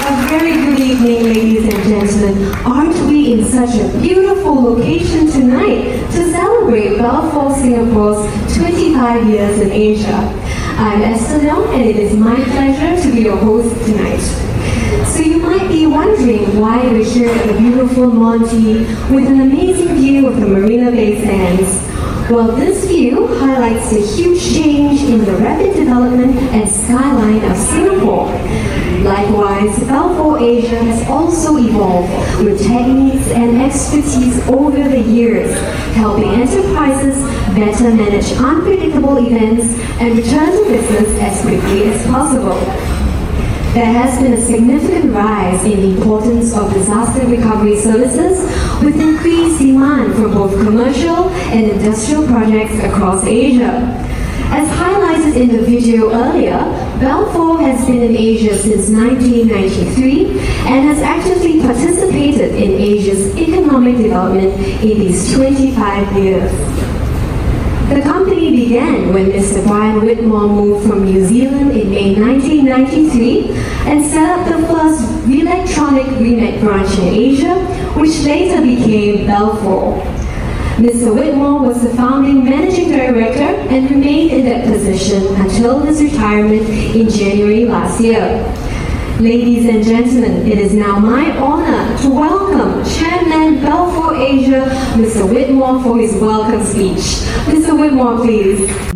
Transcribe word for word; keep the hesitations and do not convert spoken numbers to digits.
A very good evening, ladies and gentlemen. Aren't we in such a beautiful location tonight to celebrate Balfour Singapore's twenty-five years in Asia? I'm Esther Leong, and it is my pleasure to be your host tonight. So you might be wondering why we're here at the beautiful Monty with an amazing view of the Marina Bay Sands. Well, this view highlights the huge change in the rapid development and skyline of Singapore. Likewise, Balfour Asia has also evolved with techniques and expertise over the years, helping enterprises better manage unpredictable events and return to business as quickly as possible. There has been a significant rise in the importance of disaster recovery services with increased demand for both commercial and industrial projects across Asia. As highlighted in the video earlier, Balfour has been in Asia since nineteen ninety-three and has actively participated in Asia's economic development in these twenty-five years. The company began when Mister Brian Whitmore moved from New Zealand in May nineteen ninety-three and set up the first electronic remake branch in Asia, which later became Balfour. Mister Whitmore was the founding managing director and remained in that position until his retirement in January last year. Ladies and gentlemen, it is now my honor to welcome Chairman Balfour Asia, Mister Whitmore, for his welcome speech. Mister Whitmore, please.